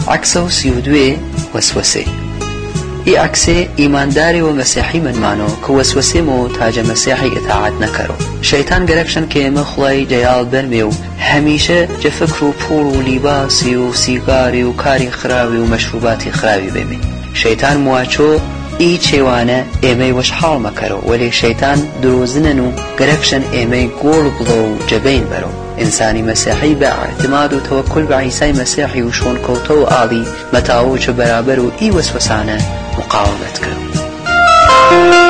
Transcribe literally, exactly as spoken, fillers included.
عکسە و سی و دوێ وەسوەسەی. ئی عکسێ ئیمانداری و مەسیحی منمانەوە کە وەسوەسێمەوە تاجە مەسیحی ئتاعات نەکەرەوە. شەیتان گەرەکشن کە ئێمە خوڵای دەیاڵ بەرمێ و هەمیشە جە فکر و پوڵ و لیباسی و سیگاری و کاری خراوی و مەشروباتی خراوی بێمێ. شەیتان مواچۆ ئی چێوانە ئێمەی وەشحاڵ مەکەرەوە، وەلێ شەیتان درۆزنن و گەرەکشن ئێمەی گۆڵ بڵۆ و جەبەین بەرەوە. ئینسانی مەسیحی بە اعتماد و تەوەکل بە عیسای مەسیحی و شۆنکەوتە و ئاڵی مەتاوچە بەرابەر و ئی وەسوەسانە مقاومەت کرد.